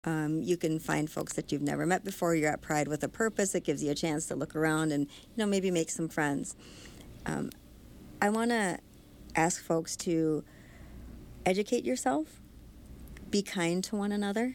You can find folks that you've never met before. You're at Pride with a purpose. It gives you a chance to look around and maybe make some friends. I want to ask folks to educate yourself, be kind to one another.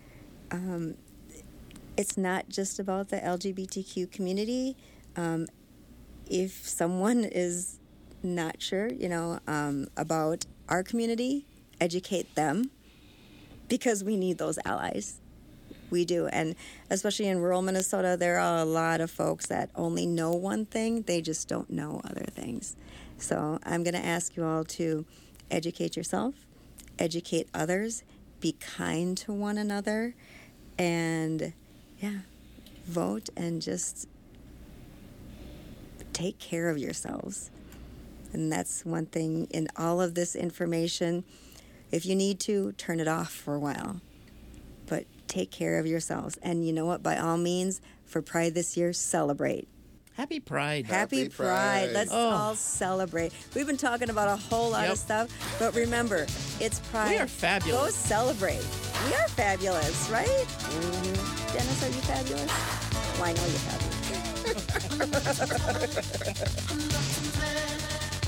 It's not just about the LGBTQ community. If someone is not sure, about our community, educate them, because we need those allies. We do. And especially in rural Minnesota, there are a lot of folks that only know one thing. They just don't know other things. So I'm going to ask you all to educate yourself, educate others, be kind to one another, and vote and just take care of yourselves. And that's one thing in all of this information. If you need to, turn it off for a while. But take care of yourselves. And you know what? By all means, for Pride this year, celebrate. Happy Pride. Happy Pride. Let's all celebrate. We've been talking about a whole lot of stuff, but remember, it's Pride. We are fabulous. Go celebrate. We are fabulous, right? Mm-hmm. Dennis, are you fabulous? Well, I know you're fabulous.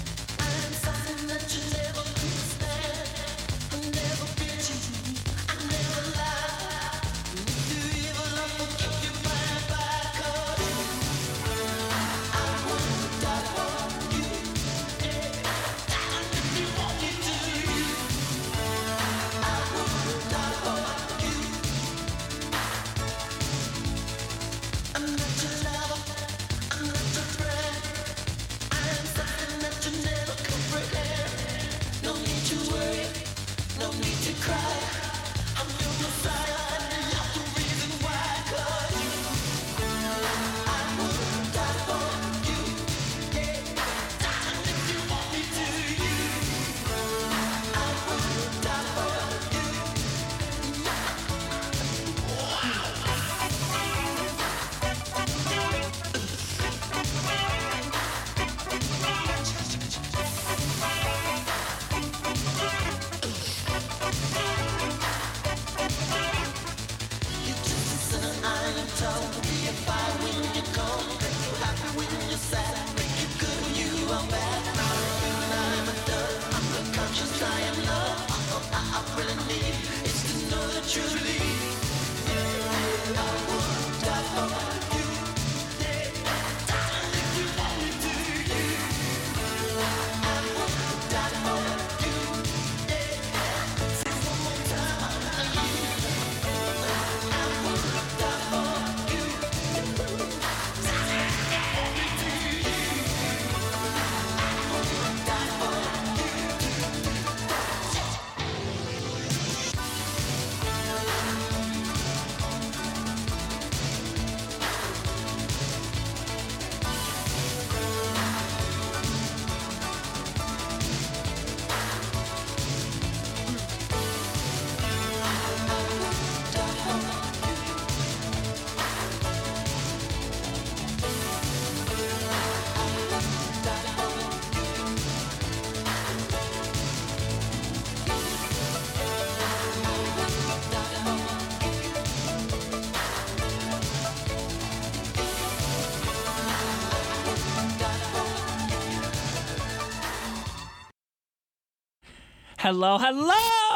Hello, hello!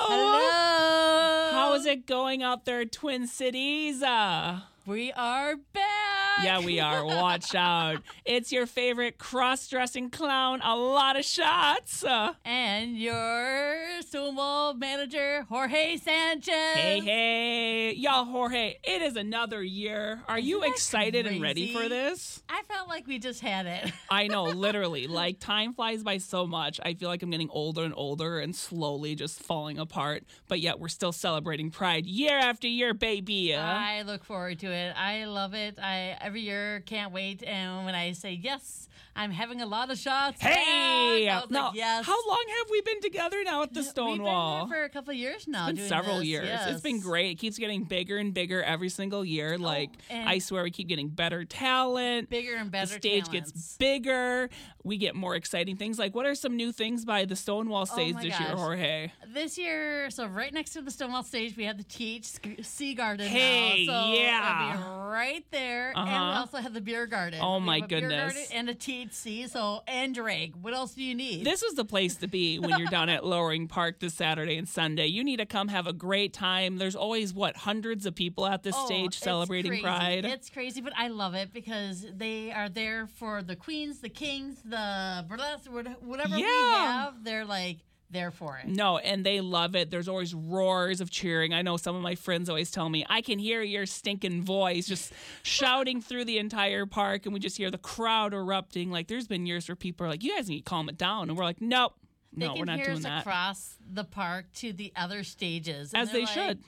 Hello! How is it going out there, Twin Cities? We are back! Yeah, we are. Watch out. It's your favorite cross-dressing clown, a lot of shots. And your sumo manager, Jorge Sanchez. Hey. Y'all, Jorge, it is another year. Are you excited and ready for this? I felt like we just had it. I know, literally. Like, time flies by so much. I feel like I'm getting older and older and slowly just falling apart. But yet, we're still celebrating Pride year after year, baby. I look forward to it. I love it. every year. Can't wait. And when I say yes, I'm having a lot of shots. Hey, back. I was now, like, yes. how long have we been together now at the Stonewall? We've been here for a couple of years now. It's been doing several this. years. Yes. It's been great. It keeps getting bigger and bigger every single year. Like, and I swear we keep getting better talent. Bigger and better The stage talents. gets bigger. We get more exciting things. Like, what are some new things by the Stonewall stage my this year, gosh. Jorge? This year, so right next to the Stonewall stage, we have the THC garden Hey, now. So yeah. it'll be right there. And we also have the beer garden. Oh, We my have a beer goodness. garden and a THC, and drag. What else do you need? This is the place to be when you're down at Lowering Park this Saturday and Sunday. You need to come have a great time. There's always, hundreds of people at this stage it's celebrating crazy. Pride. It's crazy, but I love it because they are there for the queens, the kings, the burlesque, whatever we Yeah. have. They're like there for it. No, and they love it. There's always roars of cheering. I know some of my friends always tell me, I can hear your stinking voice just shouting through the entire park, and we just hear the crowd erupting. Like, there's been years where people are like, you guys need to calm it down. And we're like, nope. They No, can we're not hear doing us that. across the park to the other stages. And As they're they like, should.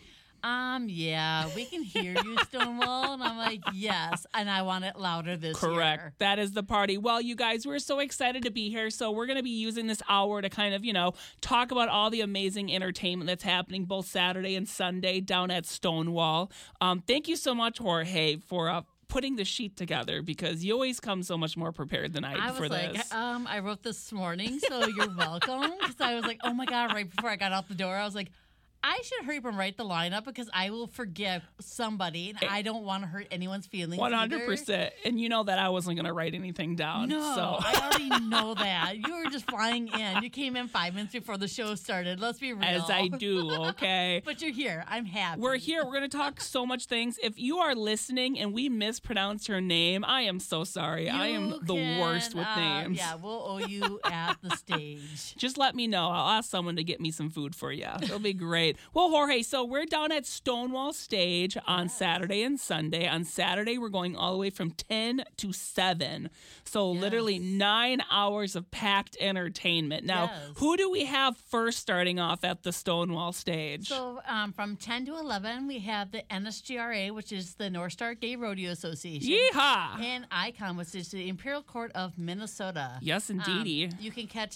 Yeah, we can hear you, Stonewall. And I'm like, yes. And I want it louder this Correct. year. That is the party. Well, you guys, we're so excited to be here. So we're going to be using this hour to kind of, talk about all the amazing entertainment that's happening both Saturday and Sunday down at Stonewall. Thank you so much, Jorge, for putting the sheet together, because you always come so much more prepared than I I do for was like, this. I wrote this morning, so you're welcome. Because I was like, oh my God, right before I got out the door, I was like, I should hurry up and write the lineup because I will forget somebody, and I don't want to hurt anyone's feelings. 100%. And you know that I wasn't going to write anything down. No, So. I already know that. You were just flying in. You came in 5 minutes before the show started. Let's be real. As I do, okay? But you're here. I'm happy. We're here. We're going to talk so much things. If you are listening and we mispronounce your name, I am so sorry. I am the worst with names. Yeah, we'll owe you at the stage. Just let me know. I'll ask someone to get me some food for you. It'll be great. Well, Jorge, so we're down at Stonewall Stage on Saturday and Sunday. On Saturday, we're going all the way from 10 to 7. So literally 9 hours of packed entertainment. Now, who do we have first starting off at the Stonewall Stage? So from 10 to 11, we have the NSGRA, which is the North Star Gay Rodeo Association. Yeehaw! And ICOM, which is the Imperial Court of Minnesota. Yes, indeedy. You can catch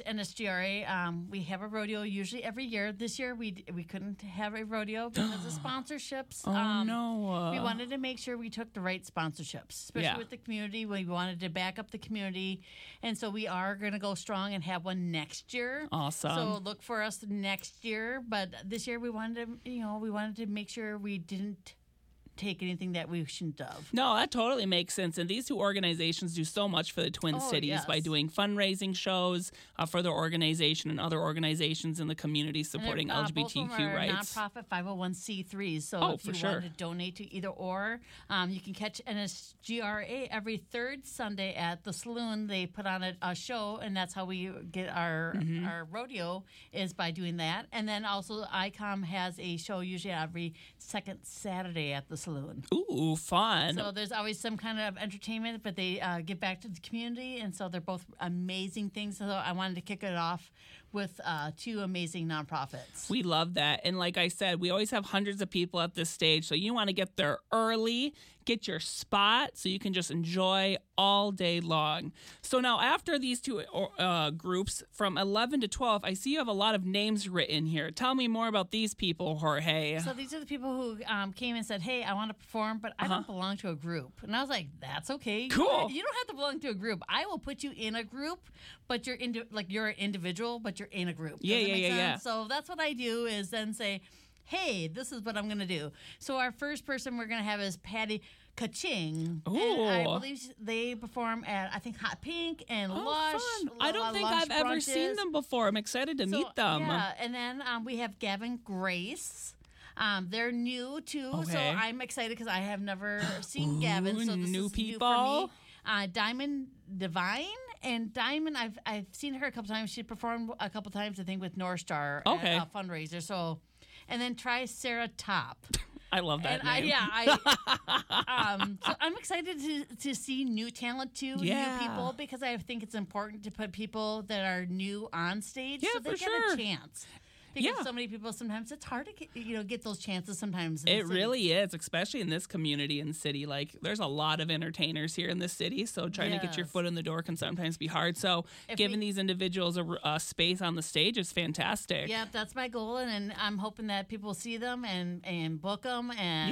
NSGRA. We have a rodeo usually every year. This year we couldn't have a rodeo because of sponsorships. Oh, no. We wanted to make sure we took the right sponsorships, especially with the community. We wanted to back up the community. And so we are going to go strong and have one next year. Awesome. So look for us next year. But this year we wanted to make sure we didn't take anything that we shouldn't have. No, that totally makes sense. And these two organizations do so much for the Twin Cities by doing fundraising shows for their organization and other organizations in the community supporting LGBTQ both of them are rights. Nonprofit 501c3s. So if you want to donate to either or, you can catch NSGRA every third Sunday at the Saloon. They put on a show, and that's how we get our rodeo is by doing that. And then also ICOM has a show usually every second Saturday at the Saloon. Ooh, fun. So there's always some kind of entertainment, but they give back to the community, and so they're both amazing things. So I wanted to kick it off with two amazing nonprofits. We love that. And like I said, we always have hundreds of people at this stage, so you want to get there early, get your spot so you can just enjoy all day long. So now after these two groups, from 11 to 12, I see you have a lot of names written here. Tell me more about these people, Jorge. So these are the people who came and said, hey, I want to perform, but I don't belong to a group. And I was like, that's okay. Cool. You don't have to belong to a group. I will put you in a group, but you're you're an individual, but you're in a group. Does that make sense? Yeah. So that's what I do is then say, hey, this is what I'm going to do. So our first person we're going to have is Patty Kaching. Ooh. And I believe they perform at, I think, Hot Pink and Lush. Fun. I don't think I've ever seen them before. I'm excited to meet them. Yeah, and then we have Gavin Grace. They're new too, so Okay. I'm excited because I have never seen Gavin. So this new is people. new for me. Diamond Divine. And Diamond, I've seen her a couple times. She performed a couple times, I think, with North Star at a fundraiser. So, and then try Sarah Top. I love that And name. So I'm excited to see new talent too, new people, because I think it's important to put people that are new on stage so they get a chance. Because so many people, sometimes it's hard to get those chances sometimes. It really is, especially in this community and city. Like, there's a lot of entertainers here in the city, so trying to get your foot in the door can sometimes be hard. So giving these individuals a space on the stage is fantastic. Yeah, that's my goal, and I'm hoping that people see them and book them, and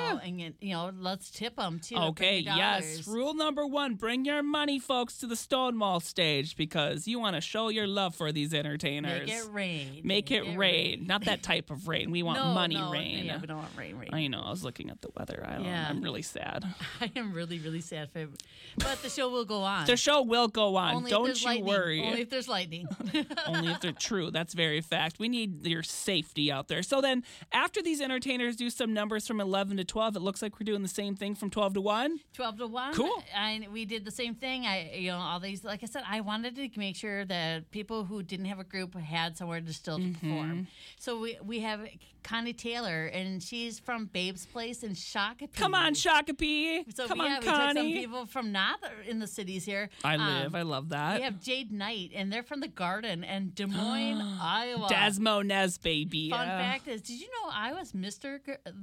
let's tip them too. Okay, yes. Rule number 1: bring your money, folks, to the Stonewall stage because you want to show your love for these entertainers. Make it rain. Make it rain. Not that type of rain. We want money rain. Yeah, we don't want rain. I know. I was looking at the weather. I'm really sad. I am really, really sad for it. But the show will go on. The show will go on. Only don't you worry. Only if there's lightning. Only if they're true. That's very fact. We need your safety out there. So then after these entertainers do some numbers from 11 to 12, it looks like we're doing the same thing from 12 to 1. 12 to 1. Cool. And we did the same thing. All these, like I said, I wanted to make sure that people who didn't have a group had somewhere to still perform. So we have Connie Taylor, and she's from Babe's Place in Shakopee. Come on, Shakopee. So Come on, we Connie. took some people from not in the cities here. I love that. We have Jade Knight, and they're from the Garden in Des Moines, Iowa. Desmonez, baby. Fun fact is, did you know I was Mr.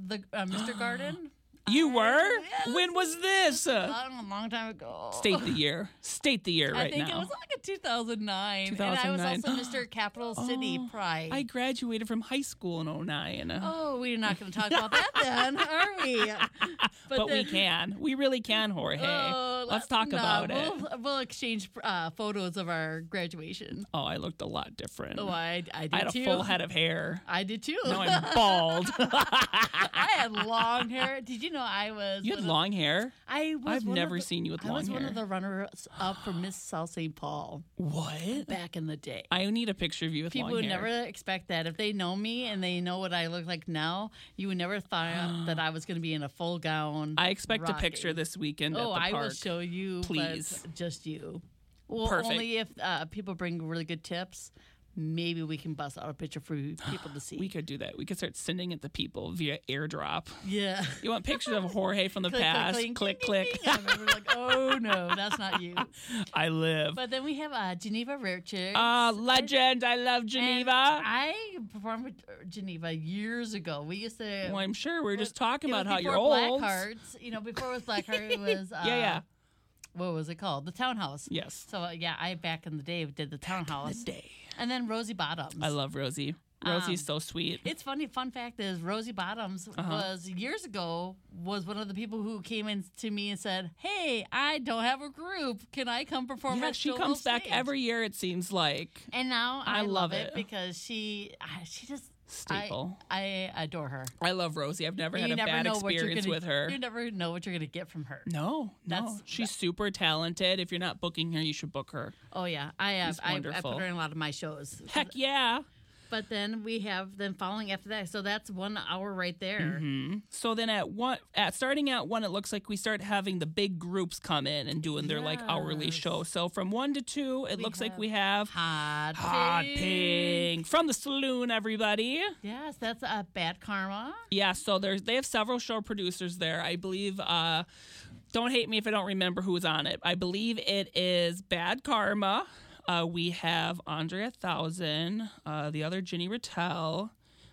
Garden? You were? Yes. When was this? A long time ago. State the year right now. I think it was like a 2009. And I was also Mr. Capital City Pride. I graduated from high school in 2009. Oh, we're not going to talk about that then, are we? But we can. We really can, Jorge. Let's talk about it. We'll exchange photos of our graduation. Oh, I looked a lot different. Oh, I did too. I had a full head of hair. I did too. Now I'm bald. I had long hair. Did you know I was... You had long hair? I've never seen you with long hair. I was one of the runners-up for Miss South St. Paul. What? Back in the day. I need a picture of you with long hair. People would never expect that. If they know me and they know what I look like now, you would never thought that I was going to be in a full gown. I expect a picture this weekend at the park. I will show you. Please. But just you. Well, perfect. Only if people bring really good tips. Maybe we can bust out a picture for people to see. We could do that. We could start sending it to people via airdrop. Yeah. You want pictures of Jorge from the past? Click, click. I remember oh, no, that's not you. I live. But then we have Geneva Richards. Legend. I love Geneva. And I performed with Geneva years ago. We used to... Well, I'm sure. We were just talking about how you're old. old. Blackhearts. Before it was Blackheart, it was... yeah. What was it called? The Townhouse. Yes. So, I, back in the day, did the Townhouse. Back in the day. And then Rosie Bottoms. I love Rosie. Rosie's so sweet. It's funny. Fun fact is Rosie Bottoms was years ago was one of the people who came in to me and said, "Hey, I don't have a group. Can I come perform?" Yeah, she comes back every year. It seems like. And now I love it because she just staple. I adore her. I love Rosie. I've never had a bad experience with her. You never know what you're going to get from her. No. She's super talented. If you're not booking her, you should book her. Oh, yeah. I put her in a lot of my shows. Heck yeah. But then we have following after that. So that's 1 hour right there. Mm-hmm. So then starting at 1, it looks like we start having the big groups come in and doing their hourly show. So from 1 to 2, it looks like we have Hot Pink from the Saloon, everybody. Yes, that's Bad Karma. Yeah, so they have several show producers there. I believe, don't hate me if I don't remember who's on it. I believe it is Bad Karma. We have Andrea Thousand, the other Ginny Rattel,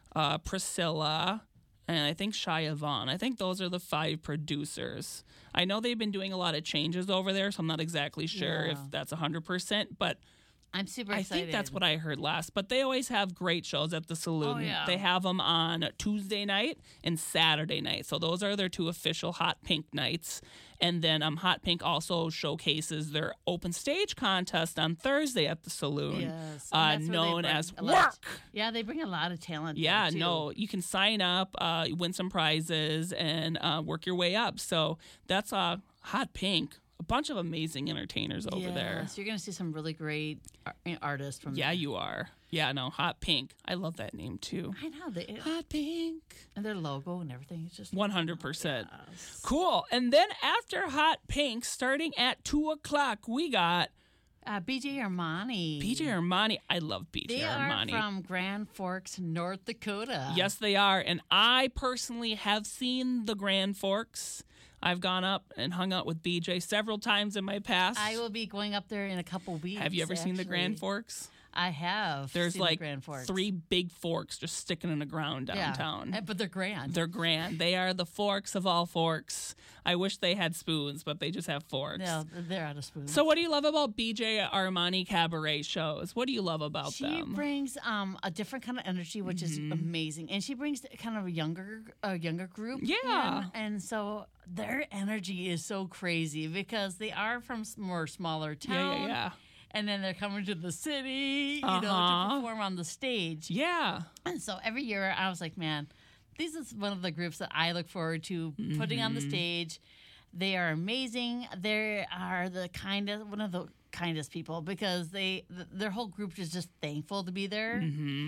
Priscilla, and I think Shia Vaughn. I think those are the 5 producers. I know they've been doing a lot of changes over there, so I'm not exactly sure if that's 100%, but I'm super excited. I think that's what I heard last. But they always have great shows at the Saloon. Oh, yeah. They have them on Tuesday night and Saturday night. So those are their 2 official Hot Pink nights. And then Hot Pink also showcases their open stage contest on Thursday at the Saloon. Yes. Known as Work. Yeah, they bring a lot of talent. Yeah, no, you can sign up, win some prizes, and work your way up. So that's Hot Pink. A bunch of amazing entertainers over there. So you're going to see some really great artists from there. Yeah, you are. Yeah, no, Hot Pink. I love that name, too. I know. Hot Pink. And their logo and everything is just... 100%. Yes. Cool. And then after Hot Pink, starting at 2 o'clock, we got... BJ Armani. BJ Armani. I love BJ Armani. They are from Grand Forks, North Dakota. Yes, they are. And I personally have seen the Grand Forks. I've gone up and hung out with BJ several times in my past. I will be going up there in a couple weeks. Have you ever seen the Grand Forks? I have. There's seen like Grand Forks. 3 big forks just sticking in the ground downtown. Yeah, but they're grand. They're grand. They are the forks of all forks. I wish they had spoons, but they just have forks. No, they're out of spoons. So what do you love about BJ Armani cabaret shows? What do you love about them? She brings a different kind of energy, which is amazing, and she brings kind of a younger group. Yeah, and so their energy is so crazy because they are from more smaller town. Yeah. And then they're coming to the city, to perform on the stage. Yeah. And so every year I was like, man, this is one of the groups that I look forward to putting on the stage. They are amazing. They are one of the kindest people because their whole group is just thankful to be there.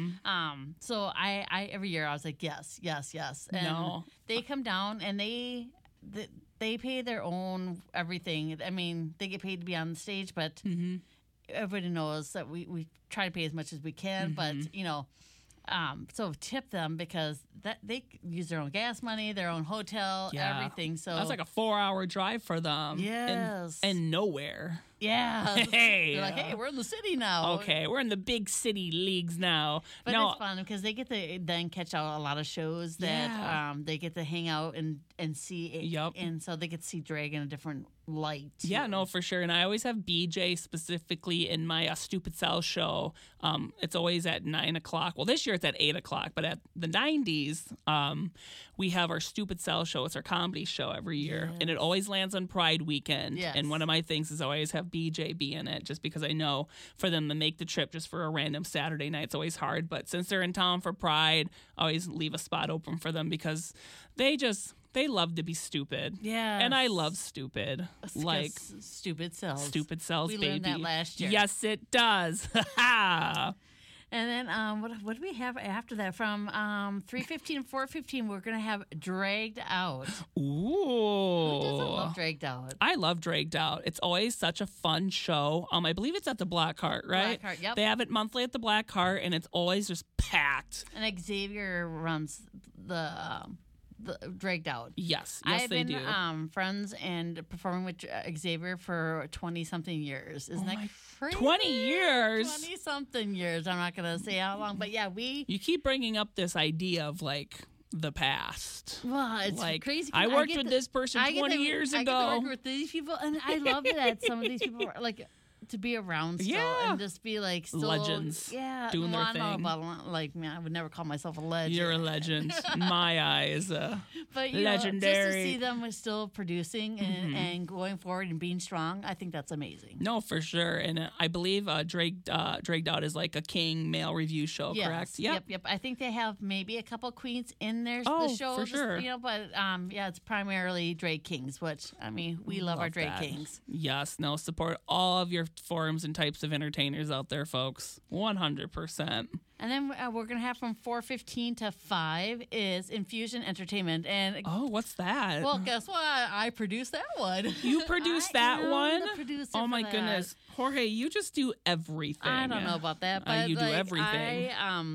So I every year I was like, yes. And they come down and they pay their own everything. I mean, they get paid to be on the stage, but everybody knows that we try to pay as much as we can, but so tip them because that they use their own gas money, their own hotel, everything. So that's like a 4-hour drive for them. Yes, and nowhere. Yeah. Hey. They're like, hey, we're in the city now. Okay, we're in the big city leagues now. But it's fun because they get to then catch out a lot of shows that they get to hang out and see. Yep. And so they get to see drag in a different light. Yeah, no, for sure. And I always have BJ specifically in my Stupid Cell show. It's always at 9 o'clock. Well, this year it's at 8 o'clock, but at the 90s, we have our Stupid Cell show. It's our comedy show every year. Yes. And it always lands on Pride weekend. Yes. And one of my things is always have BJ be in it just because I know for them to make the trip just for a random Saturday night, it's always hard. But since they're in town for Pride, I always leave a spot open for them because they love to be stupid. Yeah. And I love stupid. Like Stupid Cells. Stupid Cells, we baby. We learned that last year. Yes, it does. And then what do we have after that? From 3:15 and 4:15, we're going to have Dragged Out. Ooh. Who doesn't love Dragged Out? I love Dragged Out. It's always such a fun show. I believe it's at the Black Heart, right? Black Heart, yep. They have it monthly at the Black Heart, and it's always just packed. And Xavier runs the Dragged Out. Yes, I've they been, do. Friends and performing with Xavier for 20-something years. Isn't that crazy? 20 years? 20-something years. I'm not going to say how long, but yeah, You keep bringing up this idea of, like, the past. Well, it's like, crazy. I worked with this person 20 years ago. I get to work with these people, and I love that some of these people are, like, to be around still and just be like still, legends. Yeah, doing their thing. Like, man, I would never call myself a legend. You're a legend. In my eyes, but legendary. Just to see them still producing and going forward and being strong, I think that's amazing. No, for sure. And I believe Dragged Out is like a King male review show, correct? Yep. I think they have maybe a couple queens in their the show. For sure. But it's primarily Drag Kings, which we love our Drag Kings. Yes. No, support all of your forms and types of entertainers out there, folks. 100%. And then we're going to have from 4:15 to 5 is Infusion Entertainment. And what's that? Well, guess what? I produced that one. You produced that one? The producer oh, my that. Goodness. Jorge, you just do everything. I don't know about that, but you do everything.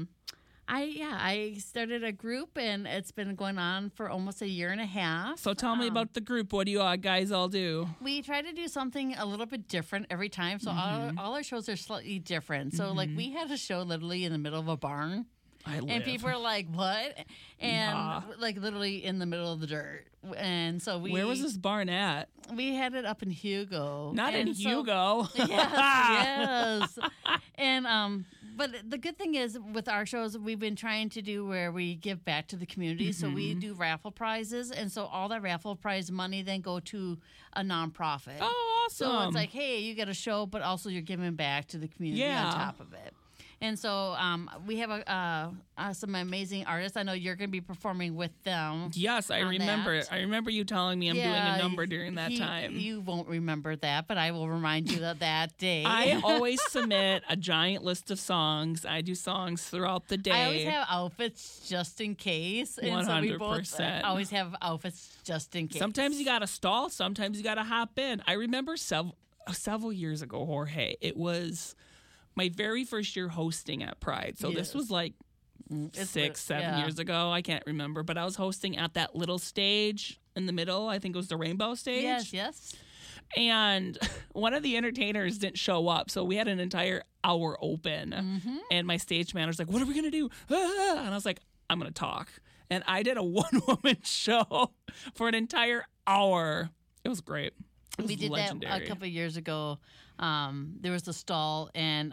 I started a group, and it's been going on for almost a year and a half. So tell me about the group. What do you guys all do? We try to do something a little bit different every time. So all our shows are slightly different. So like we had a show literally in the middle of a barn. And people are like, what? And like literally in the middle of the dirt. And so Where was this barn at? We had it up in Hugo. Not in Hugo. Yes. And but the good thing is with our shows, we've been trying to do where we give back to the community. So we do raffle prizes. And so all that raffle prize money then go to a nonprofit. Oh, awesome. So it's like, hey, you get a show, but also you're giving back to the community on top of it. And so we have some amazing artists. I know you're going to be performing with them. Yes, I remember. That. I remember you telling me I'm doing a number during that time. You won't remember that, but I will remind you of that day. I always submit a giant list of songs. I do songs throughout the day. I always have outfits just in case. And 100%. So we both always have outfits just in case. Sometimes you got to stall. Sometimes you got to hop in. I remember several years ago, Jorge, it was my very first year hosting at Pride. So this was like 6-7 years ago. I can't remember. But I was hosting at that little stage in the middle. I think it was the Rainbow Stage. Yes. And one of the entertainers didn't show up, so we had an entire hour open. And my stage manager's like, what are we going to do? Ah! And I was like, I'm going to talk. And I did a one-woman show for an entire hour. It was great. It was we did legendary. that a couple of years ago. There was the stall, and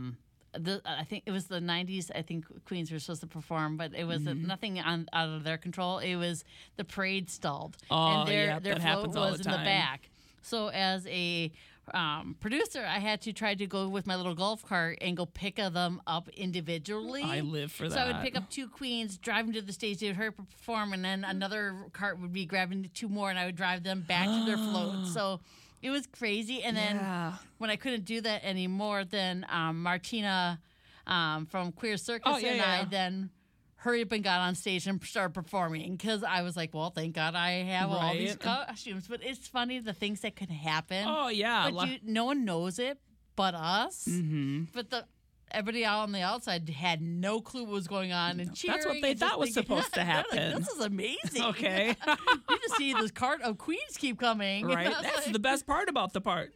I think it was the 90s. I think Queens were supposed to perform, but it was nothing out of their control. It was the parade stalled, and their float was in the back. So as a producer, I had to try to go with my little golf cart and go pick them up individually. I live for that. So I would pick up 2 queens, drive them to the stage, they would hurry up and perform, and then another cart would be grabbing 2 more, and I would drive them back to their float. So it was crazy. And then when I couldn't do that anymore, then Martina from Queer Circus I then hurried up and got on stage and started performing, because I was like, well, thank God I have all these costumes. But it's funny the things that could happen. Oh, yeah. But no one knows it but us. But everybody out on the outside had no clue what was going on and cheering. That's what they thought was supposed to happen. Like, this is amazing. Okay. You just see this cart of queens keep coming. Right. That's the best part about the part.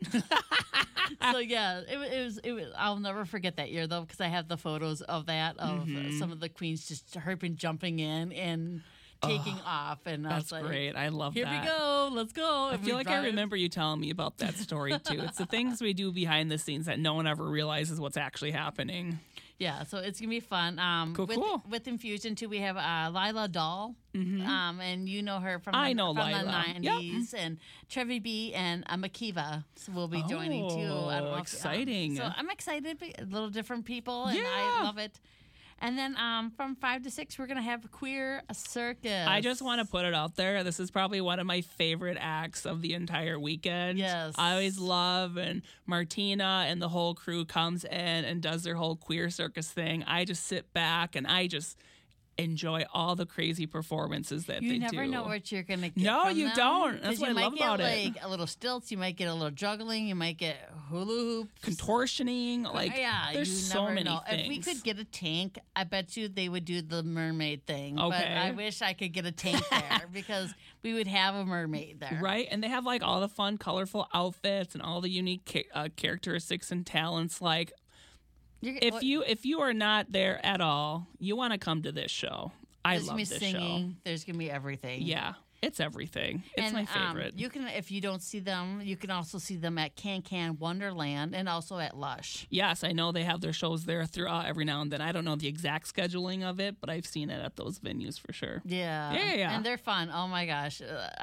So yeah, it was. I'll never forget that year though, because I have the photos of that some of the queens just hurting, jumping in and taking off, and I was like, great. I love here that. Here we go. Let's go. I feel like I remember you telling me about that story too. It's the things we do behind the scenes that no one ever realizes what's actually happening. Yeah, so it's gonna be fun. Cool. With Infusion too, we have Lila Doll, and you know her from the 90s, yep. and Trevi B and Makiva will be joining too. I don't know exciting! So I'm excited. A little different people, and I love it. And then from 5 to 6, we're going to have Queer Circus. I just want to put it out there. This is probably one of my favorite acts of the entire weekend. Yes. I always love, and Martina and the whole crew comes in and does their whole Queer Circus thing. I just sit back and I just enjoy all the crazy performances that they do. You never know what you're going to get. No, from you them. don't. That's what I love about it. You might get like a little stilts. You might get a little juggling. You might get hula hoops. Contortioning. Like, there's so many things. If we could get a tank, I bet you they would do the mermaid thing. Okay. But I wish I could get a tank there because we would have a mermaid there. Right? And they have like all the fun, colorful outfits and all the unique characteristics and talents. Like, if you are not there at all, you want to come to this show. I love this singing, show. There's gonna be everything. Yeah, it's everything. It's my favorite. You can, if you don't see them, you can also see them at Can Wonderland and also at Lush. Yes, I know they have their shows there throughout every now and then. I don't know the exact scheduling of it, but I've seen it at those venues for sure. Yeah, and they're fun. Oh my gosh,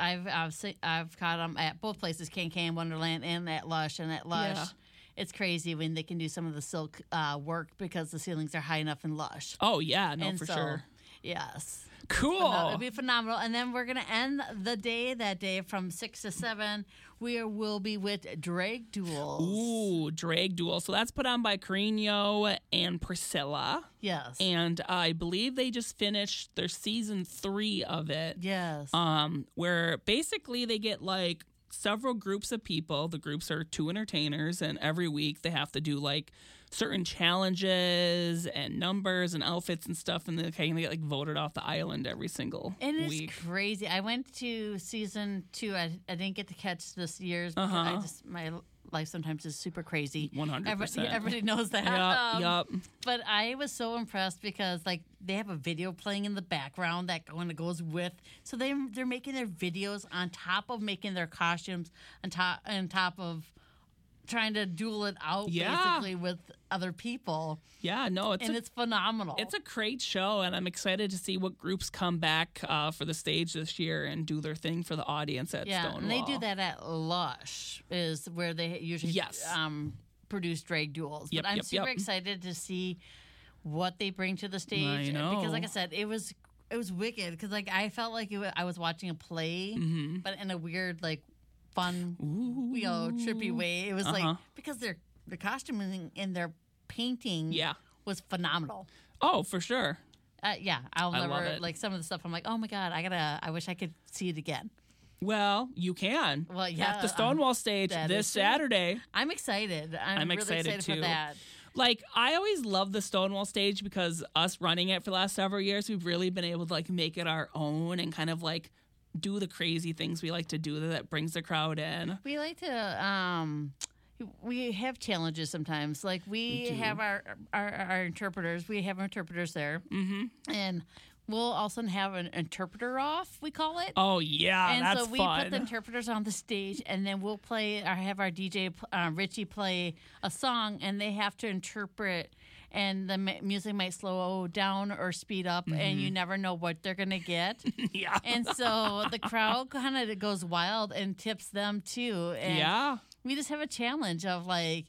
I've caught them at both places, Can Wonderland and at Lush. And at Lush. Yeah. It's crazy when they can do some of the silk work because the ceilings are high enough in Lush. Oh, yeah, no, for sure. Yes. Cool. It'll be phenomenal. And then we're going to end the day that day from 6 to 7. We will be with Drag Duels. Ooh, Drag Duels. So that's put on by Carino and Priscilla. Yes. And I believe they just finished their season 3 of it. Yes. Where basically they get like several groups of people. The groups are 2 entertainers, and every week they have to do like certain challenges and numbers and outfits and stuff, and they get like voted off the island every single week. It's crazy. I went to season 2. I didn't get to catch this year's because my life sometimes is super crazy. 100%. Everybody knows that. Yep. But I was so impressed because like they have a video playing in the background that kind of goes with. So they're making their videos on top of making their costumes on top of trying to duel it out basically with other people. Yeah, no, it's phenomenal. It's a great show, and I'm excited to see what groups come back for the stage this year and do their thing for the audience at Stonewall. And they do that at Lush, is where they usually produce Drag Duels. But I'm super excited to see what they bring to the stage. I know. Because like I said, it was wicked because like I felt like I was watching a play, but in a weird like fun, trippy way. It was like because their costuming and their painting was phenomenal. Oh, for sure. I'll never like some of the stuff. I'm like, oh my god, I wish I could see it again. Well, you can. Well, yeah, at the Stonewall stage this Saturday. I'm excited. I'm really excited too. For that. Like, I always love the Stonewall stage because us running it for the last several years, we've really been able to like make it our own and kind of like do the crazy things we like to do that brings the crowd in. We like to we have challenges sometimes. Like we have our interpreters. We have interpreters there, and we'll also have an interpreter off. We call it. Oh yeah, and that's so we fun. put the interpreters on the stage, and then we'll play. Or have our DJ Richie play a song, and they have to interpret. And the music might slow down or speed up, and you never know what they're gonna get. Yeah. And so the crowd kind of goes wild and tips them too. And we just have a challenge of like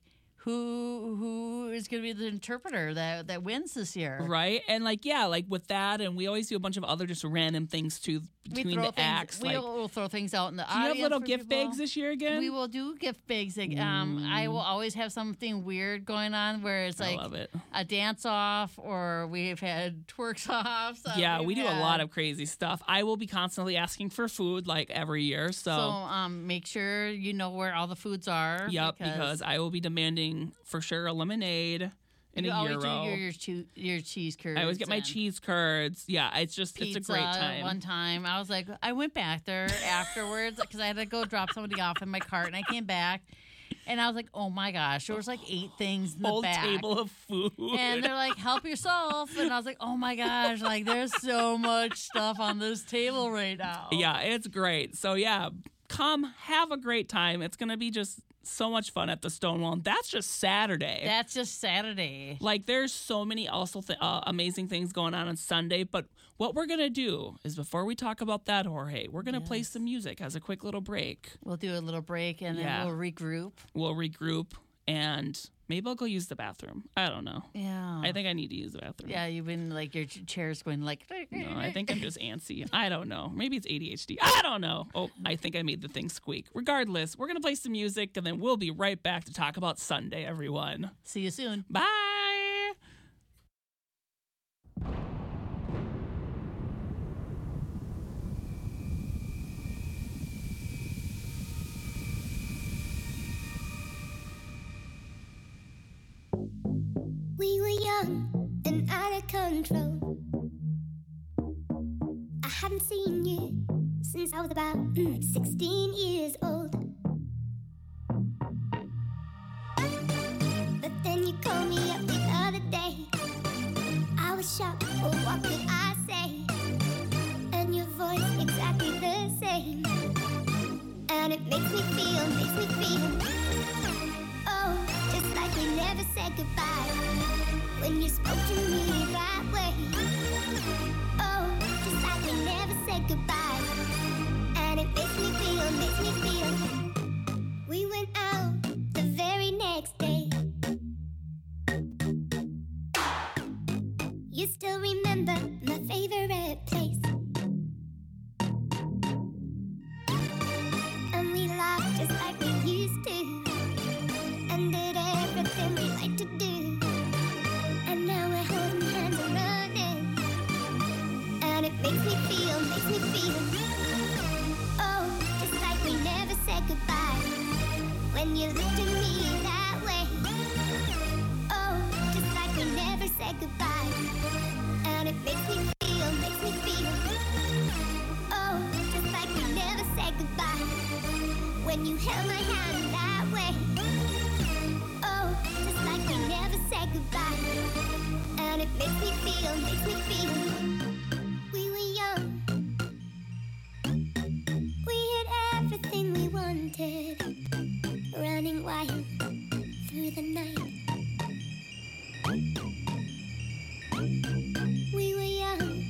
who is going to be the interpreter that wins this year. Right. And like with that, and we always do a bunch of other just random things too between the acts. We'll throw things out in the audience. Do you have little gift bags this year again? We will do gift bags. I will always have something weird going on where it's like a dance off, or we've had twerks off. We do a lot of crazy stuff. I will be constantly asking for food like every year. So make sure you know where all the foods are. Yep, because I will be demanding for sure a lemonade and a always gyro. Do your cheese curds. I always get my cheese curds. Yeah, it's just pizza. It's a great time. One time I was like, I went back there afterwards because I had to go drop somebody off in my cart, and I came back. And I was like, oh my gosh, there was like 8 things in the whole back. Table of food. And they're like, help yourself. And I was like, oh my gosh, like there's so much stuff on this table right now. Yeah, it's great. So yeah, come have a great time. It's going to be just so much fun at the Stonewall. And that's just Saturday. Like there's so many also amazing things going on Sunday. But what we're going to do is before we talk about that, Jorge, we're going to play some music as a quick little break. We'll do a little break and then we'll regroup. And maybe I'll go use the bathroom. I don't know. Yeah. I think I need to use the bathroom. Yeah, you've been like your chair's going like. No, I think I'm just antsy. I don't know. Maybe it's ADHD. I don't know. Oh, I think I made the thing squeak. Regardless, we're going to play some music and then we'll be right back to talk about Sunday, everyone. See you soon. Bye. We were young and out of control. I haven't seen you since I was about 16 years old. But then you called me up the other day. I was shocked, well, what could I say? And your voice exactly the same. And it makes me feel oh, just like we never said goodbye. When you spoke to me that way, oh, just like we never said goodbye. And it makes me feel. We went out the very next day. You still remember my favorite place. And we laughed just like we used to, and did everything we like to do. And now we're holding hands and running, and it makes me feel oh, just like we never said goodbye. When you looked at me that way, oh, just like we never said goodbye. And it makes me feel oh, just like we never said goodbye. When you held my hand that way, oh, just like we never said goodbye. And it makes me feel. We were young. We had everything we wanted, running wild through the night. We were young.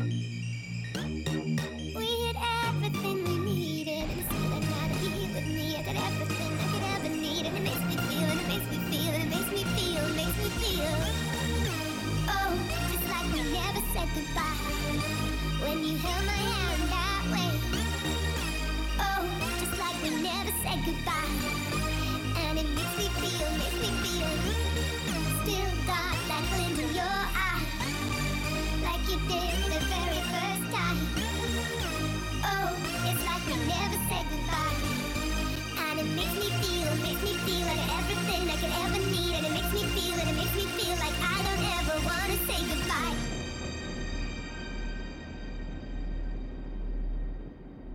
We had everything we needed, and still now to be with me, I got everything I could ever need. And it makes me feel, oh, just like we never said goodbye. When you held my hand that way, oh, just like we never said goodbye. And it makes me feel, still got that glint in your eye, like you did the very first time. Oh, it's like we never said goodbye. And it makes me feel like everything I could ever need. And it makes me feel like I don't ever want to say goodbye.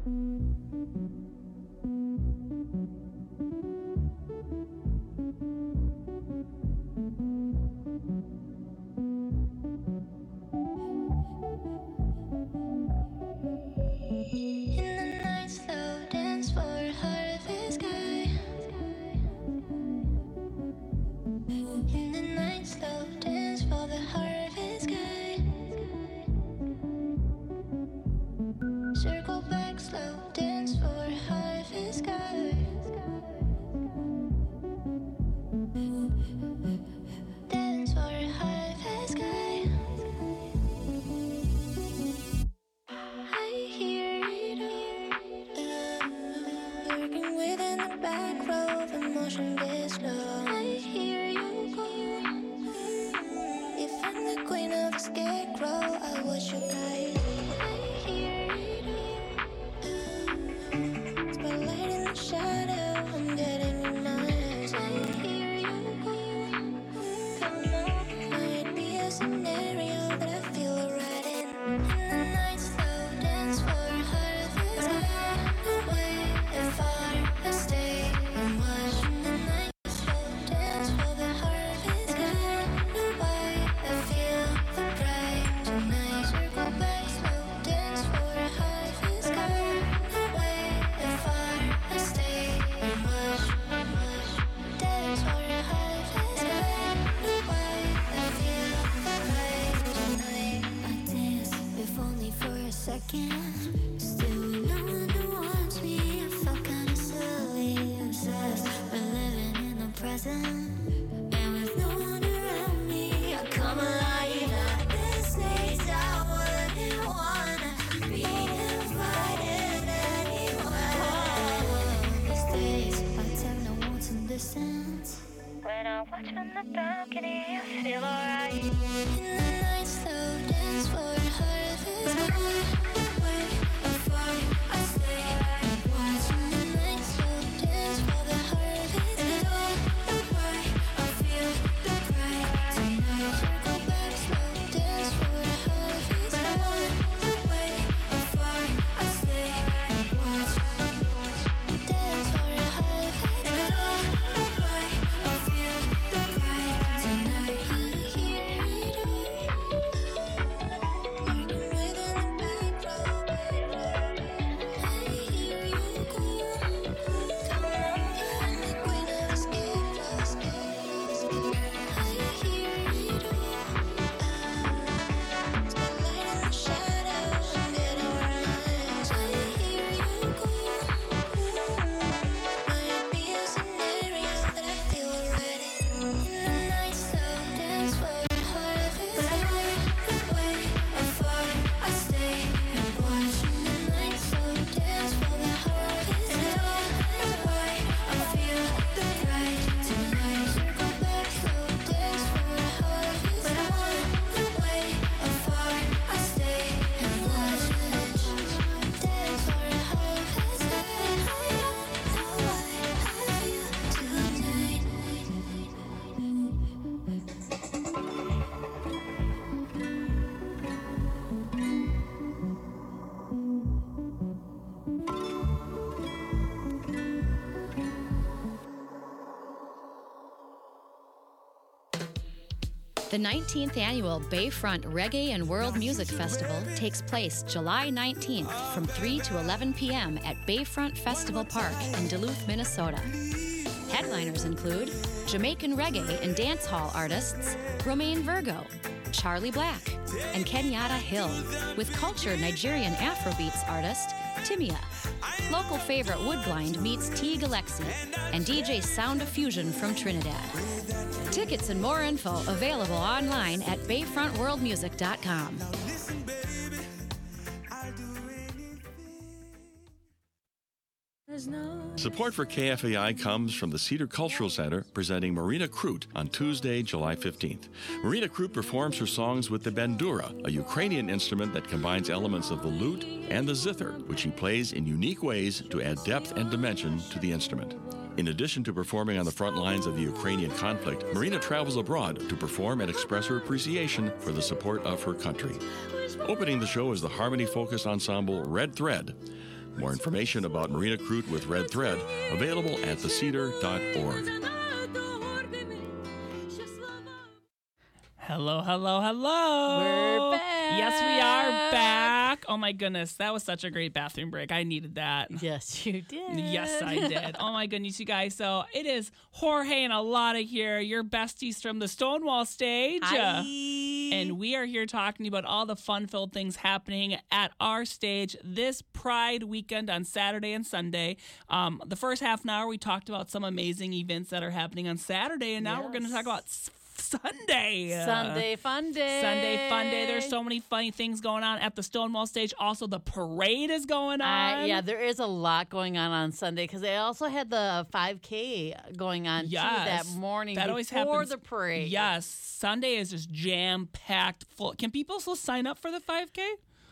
The 19th annual Bayfront Reggae and World Music Festival takes place July 19th from 3 to 11 p.m. at Bayfront Festival Park in Duluth, Minnesota. Headliners include Jamaican reggae and dance hall artists Romain Virgo, Charlie Black, and Kenyatta Hill, with cultured Nigerian Afrobeats artist Timia. Local favorite Woodblind meets T. Galaxy, and DJ Sound of Fusion from Trinidad. Tickets and more info available online at bayfrontworldmusic.com. Support for KFAI comes from the Cedar Cultural Center, presenting Marina Krut on Tuesday, July 15th. Marina Krut performs her songs with the bandura, a Ukrainian instrument that combines elements of the lute and the zither, which she plays in unique ways to add depth and dimension to the instrument. In addition to performing on the front lines of the Ukrainian conflict, Marina travels abroad to perform and express her appreciation for the support of her country. Opening the show is the harmony-focused ensemble Red Thread. More information about Marina Crute with Red Thread available at thecedar.org. Hello, hello, hello. We're back. Yes, we are back. Oh my goodness, that was such a great bathroom break. I needed that. Yes, you did. Yes, I did. Oh my goodness, you guys. So it is Jorge and Alana here, your besties from the Stonewall stage. Hi. And we are here talking about all the fun-filled things happening at our stage this Pride weekend on Saturday and Sunday. The first half an hour, we talked about some amazing events that are happening on Saturday, and now we're going to talk about Sunday. Sunday fun day. Sunday fun day. There's so many funny things going on at the Stonewall stage. Also, the parade is going on. Yeah, there is a lot going on Sunday because they also had the 5K going on too that morning that always before happens. the parade. Yes, Sunday is just jam-packed full. Can people still sign up for the 5K?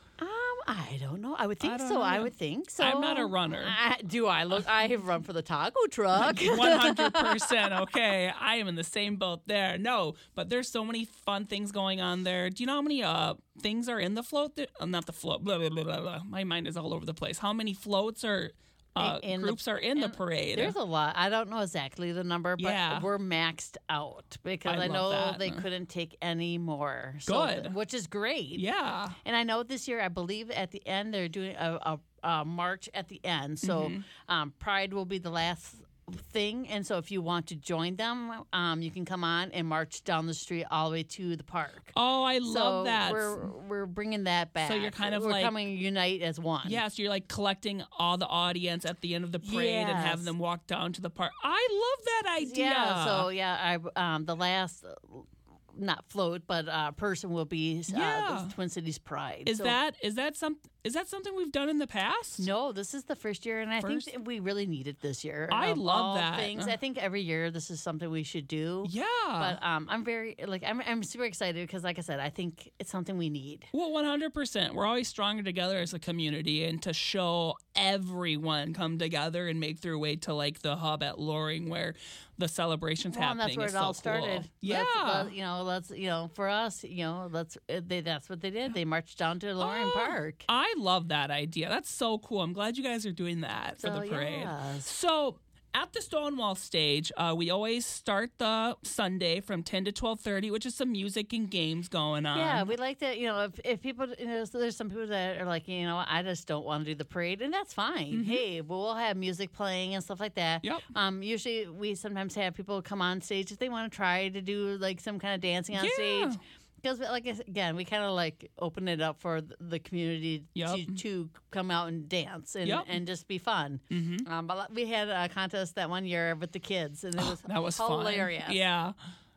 I don't know. I would think don't so. know. I would think so. I'm not a runner. Do I look? I have run for the taco truck. 100%. Okay, I am in the same boat there. No, but there's so many fun things going on there. Do you know how many things are in the float? Not the float. Blah, blah, blah, blah, blah. My mind is all over the place. How many floats are groups are in the parade? There's a lot. I don't know exactly the number, but we're maxed out because I know that. they couldn't take any more. Good. Which is great. Yeah. And I know this year, I believe at the end, they're doing a march at the end. So Pride will be the last thing, and so if you want to join them, you can come on and march down the street all the way to the park. Oh, I love that. We're bringing that back. So you're kind of we're like coming unite as one. Yeah, so you're like collecting all the audience at the end of the parade and having them walk down to the park. I love that idea. Yeah. So the last. Not float, but person will be the Twin Cities Pride. Is that something we've done in the past? No, this is the first year, and I think we really need it this year. I love that. Things. I think every year this is something we should do. Yeah, but I'm very I'm super excited because, like I said, I think it's something we need. Well, 100%. We're always stronger together as a community, and to show everyone come together and make their way to like the hub at Loring where the celebration's happening. And that's where it all started. Yeah, for us, that's what they did. They marched down to Loring Park. I love that idea. That's so cool. I'm glad you guys are doing that for the parade. Yes. So at the Stonewall stage, we always start the Sunday from 10 to 12:30, which is some music and games going on. Yeah, we like to, if people, so there's some people that are like, I just don't want to do the parade, and that's fine. Mm-hmm. Hey, we'll have music playing and stuff like that. Yep. Usually we sometimes have people come on stage if they want to try to do like some kind of dancing on stage. Because, again, we kind of like open it up for the community to come out and dance and just be fun. Mm-hmm. But we had a contest that one year with the kids, and it was hilarious. Fun. Yeah.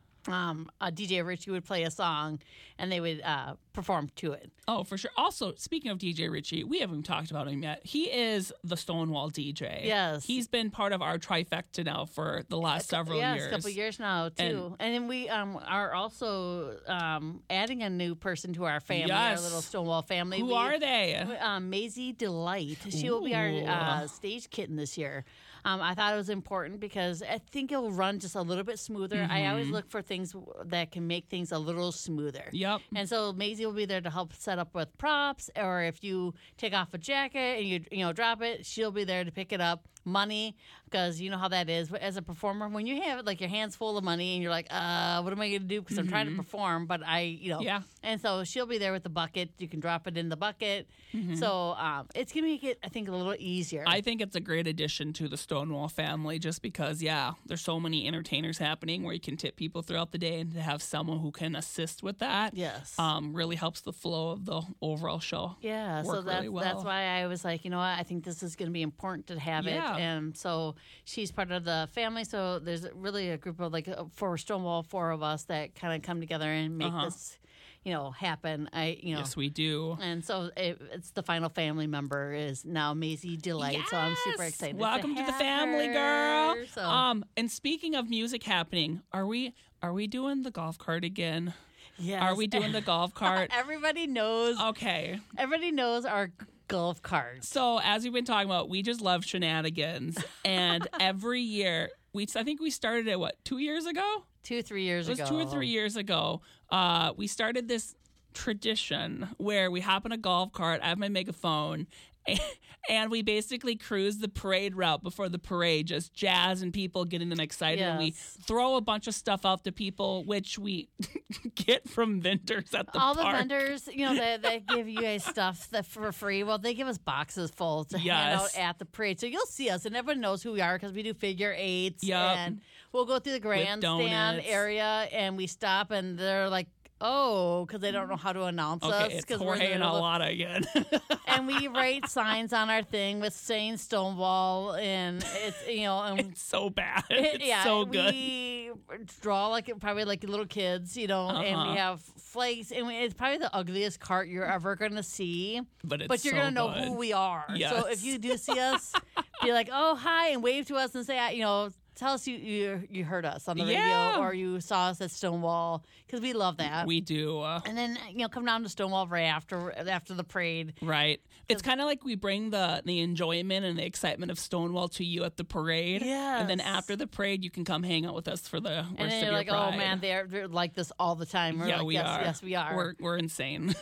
DJ Richie would play a song, and they would perform to it. Oh, for sure. Also, speaking of DJ Richie, we haven't even talked about him yet. He is the Stonewall DJ. Yes. He's been part of our trifecta now for the last several years. Yes, a couple years now, too. And then we are also adding a new person to our family, our little Stonewall family. Who are they? Maisie Delight. She will be our stage kitten this year. I thought it was important because I think it will run just a little bit smoother. Mm-hmm. I always look for things that can make things a little smoother. Yep. And so Maisie will be there to help set up with props, or if you take off a jacket and you drop it, she'll be there to pick it up. Money, because you know how that is. As a performer, when you have like your hands full of money and you're like, what am I going to do? Because I'm trying to perform, but Yeah. And so she'll be there with the bucket. You can drop it in the bucket. Mm-hmm. So it's going to make it, I think, a little easier. I think it's a great addition to the Stonewall family just because, there's so many entertainers happening where you can tip people throughout the day, and to have someone who can assist with that really helps the flow of the overall show. Yeah, so that's why I was like, I think this is going to be important to have it. And so she's part of the family. So there's really a group of for Stonewall, 4 of us that kind of come together and make this, happen. Yes, we do. And so it's the final family member is now Maisie Delight. Yes! So I'm super excited. Welcome to the family, girl. So. And speaking of music happening, are we doing the golf cart again? Yes. Are we doing the golf cart? Everybody knows. Okay. Everybody knows our golf cart. So as we've been talking about, we just love shenanigans, and every year I think we started it 2 years ago? 2-3 years ago. It was 2 or 3 years ago. We started this tradition where we hop in a golf cart. I have my megaphone, And we basically cruise the parade route before the parade, just jazz and people, getting them excited. Yes. And we throw a bunch of stuff out to people, which we get from vendors at the All park. the vendors, they give you guys stuff for free. Well, they give us boxes full to hand out at the parade. So you'll see us, and everyone knows who we are because we do figure eights. Yep. And we'll go through the grandstand area, and we stop, and they're like, oh, because they don't know how to announce us. Okay, it's Jorge and Alana again. And we write signs on our thing with saying Stonewall, and it's and it's so bad. It's so good. We draw probably like little kids, and we have flags, and it's probably the ugliest cart you're ever gonna see. But you're gonna know good. who we are. Yes. So if you do see us, be like, oh hi, and wave to us and say, tell us you heard us on the radio, or you saw us at Stonewall, because we love that. We do. And then come down to Stonewall right after the parade. Right. It's kind of like we bring the enjoyment and the excitement of Stonewall to you at the parade. Yes. And then after the parade, you can come hang out with us for the rest And then of you're your like, pride. oh man, they're like this all the time. We're like, we yes, are. yes, we are. We're insane.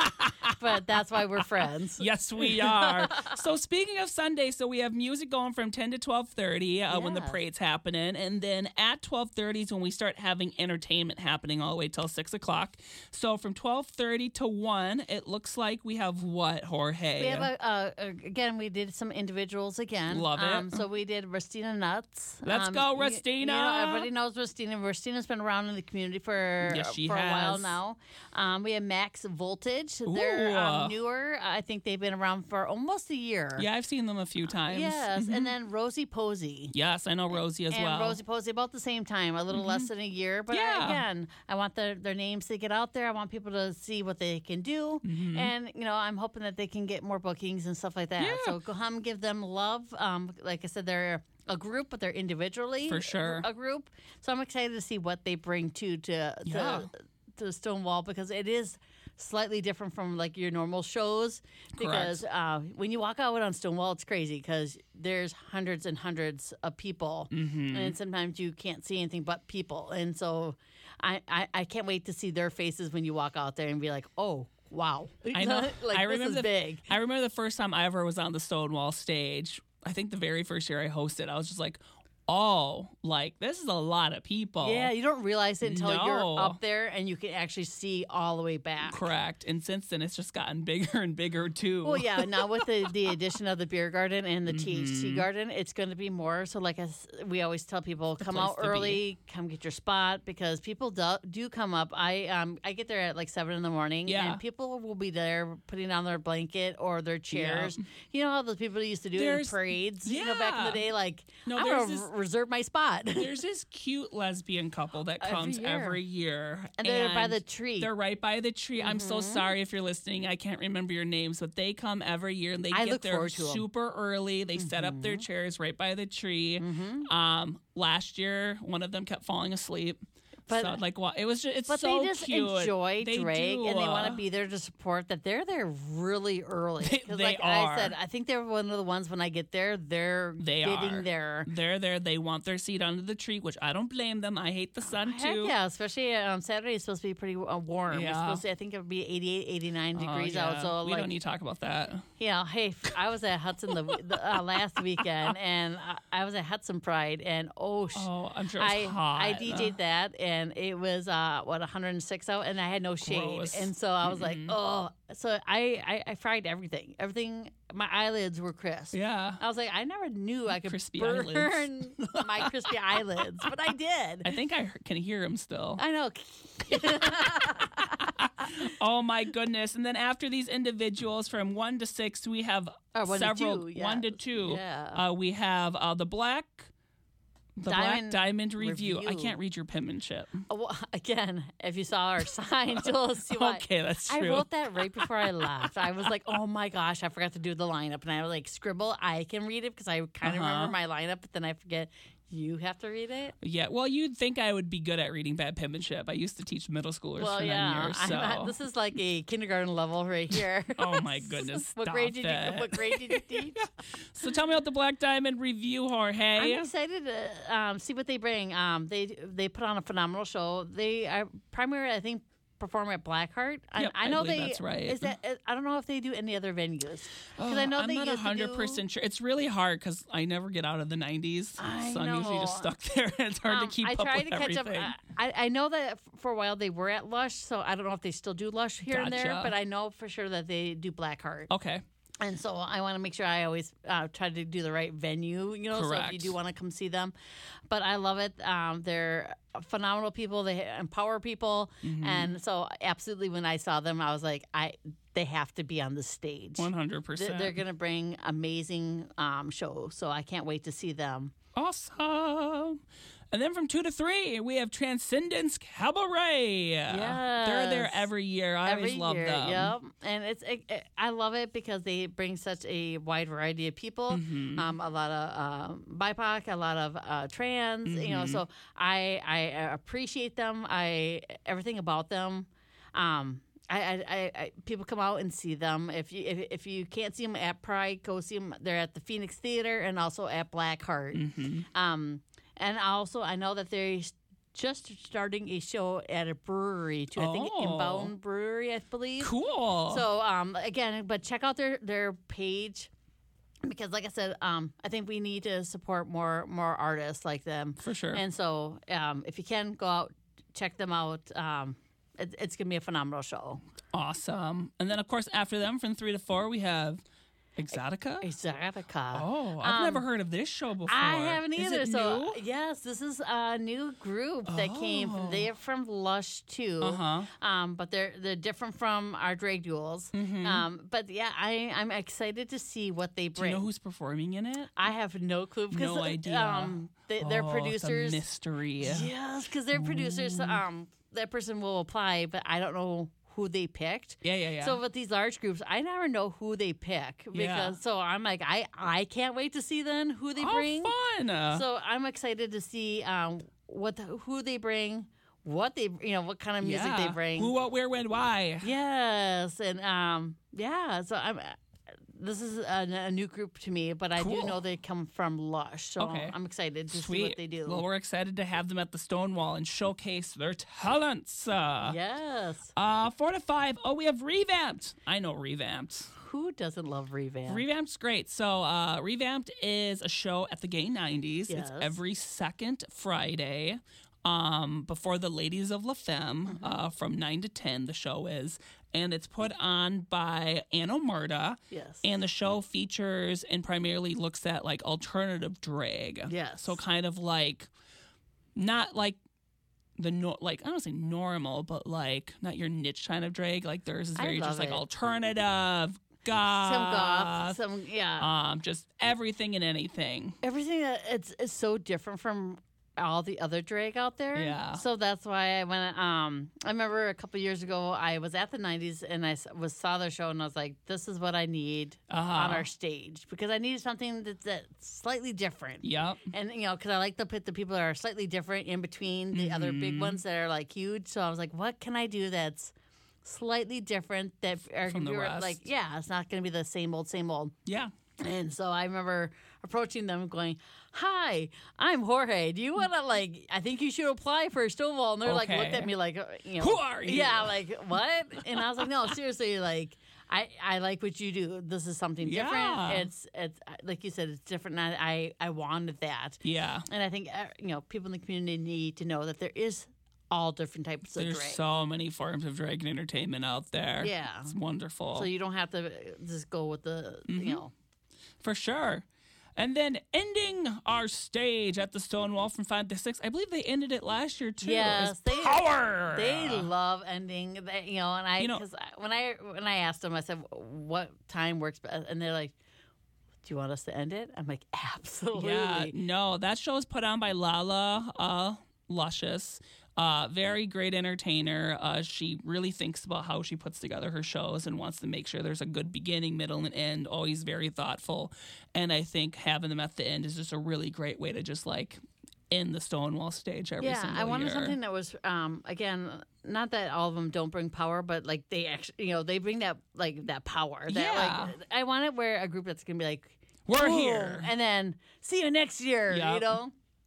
But that's why we're friends. Yes, we are. So speaking of Sunday, so we have music going from 10 to 12:30 when the Yes. parade's happening. And then at 12:30 is when we start having entertainment happening all the way till 6 o'clock. So from 12:30 to 1, it looks like we have what, Jorge? We have again, we did some individuals again. Love it. So we did Rustina Nuts. Let's go, Rustina. Everybody knows Rustina. Rustina's been around in the community for Yes, she a while has. now. We have Max Voltage. Ooh. They're newer. I think they've been around for almost a year. Yeah, I've seen them a few times. Yes, and then Rosie Posey. Yes, I know Rosie as and well. Rosie Posey about the same time, a little less than a year. But Yeah. again, I want their names to get out there. I want people to see what they can do. And, I'm hoping that they can get more bookings and stuff like that. Yeah. So go home, give them love. Like I said, they're a group, but they're individually For sure. a group. So I'm excited to see what they bring to Stonewall, because it is slightly different from like your normal shows, because when you walk out on Stonewall, it's crazy because there's hundreds and hundreds of people, and sometimes you can't see anything but people. And so I can't wait to see their faces when you walk out there and be like, oh wow, I know. like, this is big. I remember the first time I ever was on the Stonewall stage. I think the very first year I hosted, I was just like, oh, like this is a lot of people. Yeah, you don't realize it until No. you're up there and you can actually see all the way back. Correct. And since then, it's just gotten bigger and bigger too. Well, yeah. Now with the addition of the beer garden and the THC garden, it's going to be more. So, like we always tell people, come place out to be. early, come get your spot, because people do come up. I get there at like 7 in the morning, Yeah. and people will be there putting down their blanket or their chairs. You know how those people used to do it in There's- parades? Back in the yeah. day, like No, I'm there's gonna this- reserve my spot. There's this cute lesbian couple that comes year. every year. And they're by the tree. They're right by the tree. I'm so sorry if you're listening. I can't remember your names, but they come every year and they I get look there forward to 'em. super early. They set up their chairs right by the tree. Last year, one of them kept falling asleep. But- so, like, well, it was just, it's But so they just cute. enjoy They Drake, do. and they want to be there to support that. They're there really early. 'Cause They like are. I said, I think they're one of the ones when I get there, they're They getting are. there. They're there. They want their seat under the tree, which I don't blame them. I hate the sun Heck too. yeah, especially on Saturday, it's supposed to be pretty warm. Yeah. It's supposed to, I think it would be 88, 89 Oh, degrees yeah. out. So, we like, don't need to talk about that. hey, I was at Hudson the last weekend, and I was at Hudson Pride, and Oh, I'm sure it's hot. I DJ'd that, and it was 106 out, and I had no shade, Gross. and so I was like, oh, so I fried everything. My eyelids were crisp. Yeah. I was like, I never knew I could Crispy burn eyelids. my crispy eyelids, but I did. I think I can hear him still. I know. Oh my goodness! And then after these individuals, from 1 to 6, we have 1 to several. 2, 1 to yes. 2. Yeah. We have the Black Diamond Review. I Review. can't read your penmanship. Well, again, if you saw our sign, you'll see why. Okay, that's I true. wrote that right before I left. I was like, oh my gosh, I forgot to do the lineup. And I was like, scribble, I can read it because I kind of remember my lineup, but then I forget. You have to read it? Yeah, well, you'd think I would be good at reading bad penmanship. I used to teach middle schoolers Well, for 9 yeah. years. So. This is like a kindergarten level right here. Oh my goodness! What stop grade did it. you? What grade did you teach? So tell me about the Black Diamond Review, Jorge. I'm excited to see what they bring. They put on a phenomenal show. They are primarily, I think, perform at Blackheart. Yep, I know believe that's right. Is that? I don't know if they do any other venues. Because I know I'm they not used to do- 100% sure. It's really hard because I never get out of the 90s. I so I'm usually just know. stuck there. It's hard to keep I up tried with to catch everything. up. I know that for a while they were at Lush, so I don't know if they still do Lush here and there, Gotcha. but I know for sure that they do Blackheart. Okay. And so I want to make sure I always try to do the right venue, so if you Correct. do want to come see them. But I love it. They're phenomenal people. They empower people. Mm-hmm. And so absolutely when I saw them, I was like, they have to be on the stage. 100%. They're going to bring amazing shows. So I can't wait to see them. Awesome. And then from 2 to 3, we have Transcendence Cabaret. Yes. They're there every year. I always Every love year, them. Yep, and I love it because they bring such a wide variety of people. Mm-hmm. A lot of BIPOC, a lot of trans. Mm-hmm. So I appreciate them. Everything about them. I people come out and see them. If you can't see them at Pride, go see them. They're at the Phoenix Theater and also at Blackheart. Mm-hmm. And also I know that they're just starting a show at a brewery too. I think Inbound Brewery, I believe. Cool. So again, but check out their page. Because, like I said, I think we need to support more artists like them. For sure. And so, if you can go out, check them out. It's going to be a phenomenal show. Awesome. And then, of course, after them, from 3 to 4, we have Exotica. Exotica. Oh, I've never heard of this show before. I haven't Is either. it So new? yes, this is a new group that came. They're from Lush too. But they're different from our drag duels. But yeah, I'm excited to see what they Do bring. you know who's performing in it? I have no clue. Because, No idea. Their producers. It's a mystery. Yes, because their producers. That person will apply, but I don't know who they picked. Yeah. So with these large groups, I never know who they pick because so I'm like I can't wait to see then who they bring. Fun. So I'm excited to see who they bring, what they what kind of music they bring. Who, what, where, when, why. Yes, and So this is a new group to me, but I do know they come from Lush, so I'm excited to see what they do. Well, we're excited to have them at the Stonewall and showcase their talents. Yes. 4 to 5. Oh, we have Revamped. I know Revamped. Who doesn't love Revamp? Revamped's great. So Revamped is a show at the Gay 90s. Yes. It's every second Friday. Before the Ladies of La Femme, from 9 to 10, the show is. And it's put on by Anna Marta. Yes. And the show features and primarily looks at like alternative drag. Yes. So kind of like, not like I don't say normal, but like not your niche kind of drag. Like theirs is very just like alternative, goth. Some just everything and anything. everything that it's so different from all the other drag out there. Yeah. So that's why I went. I remember a couple years ago I was at the 90s and I saw their show and I was like, this is what I need on our stage because I needed something that's slightly different. Yep. And because I like to put the people that are slightly different in between the other big ones that are like huge. So I was like, what can I do that's slightly different that are From the gonna be rest. like, it's not going to be the same old, same old. Yeah. And so I remember approaching them going, hi, I'm Jorge. Do you want to I think you should apply for Stonewall. And they're looked at me like, who are you? Yeah, like, what? And I was like, no, seriously, I like what you do. This is something different. Yeah. It's like you said, it's different. And I wanted that. Yeah. And I think, people in the community need to know that there is all different types of There's drag. so many forms of drag and entertainment out there. Yeah. It's wonderful. So you don't have to just go with the, For sure. And then ending our stage at the Stonewall from 5 to 6. I believe they ended it last year too. Yes, Power. They love ending. Because when I asked them, I said, "What time works best?" And they're like, "Do you want us to end it?" I'm like, "Absolutely." Yeah, no, that show is put on by Lala Luscious. Very great entertainer. She really thinks about how she puts together her shows and wants to make sure there's a good beginning, middle, and end. Always very thoughtful. And I think having them at the end is just a really great way to just end the Stonewall stage every single year. I wanted something that was again, not that all of them don't bring power, but they actually, they bring that that power. That, I want it where a group that's gonna be like, we're boom, here, and then see you next year. Yep.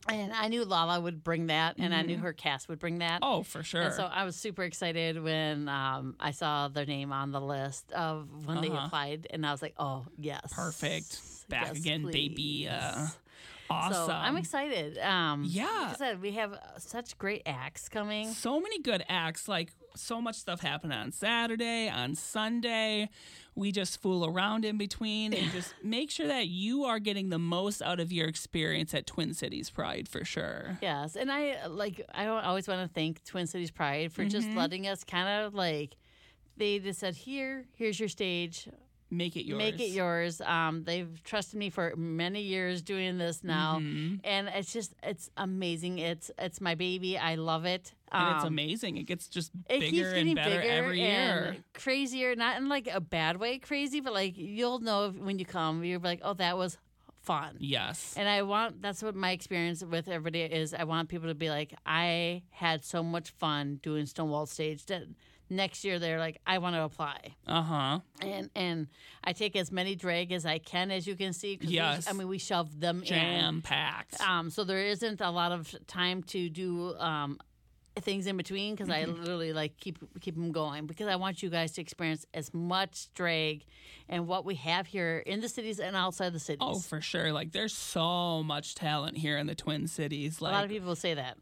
And I knew Lala would bring that, and I knew her cast would bring that. Oh, for sure. And so I was super excited when I saw their name on the list of when they applied, and I was like, oh, yes. Perfect. Back Yes, again, please. baby. Awesome. So I'm excited. Yeah. Like I said, we have such great acts coming. So many good acts. Like, so much stuff happened on Saturday, on Sunday. We just fool around in between and just make sure that you are getting the most out of your experience at Twin Cities Pride for sure. Yes, and I always want to thank Twin Cities Pride for just letting us kind of like, they just said, here's your stage. Make it yours. Make it yours. They've trusted me for many years doing this now, and it's amazing. It's my baby. I love it. And it's amazing. It gets just It bigger keeps getting and better bigger every year. and crazier. Not in like a bad way, crazy, but like you'll know when you come. You're like, oh, that was fun. Yes. And that's what my experience with everybody is. I want people to be like, I had so much fun doing Stonewall Stage that next year they're like, I want to apply. Uh-huh. And I take as many drag as I can, as you can see. 'Cause Yes. we shove them Jam-packed. in. So there isn't a lot of time to do things in between because I literally like keep them going because I want you guys to experience as much drag and what we have here in the cities and outside the cities. Oh, for sure. Like, there's so much talent here in the Twin Cities. Like, a lot of people say that.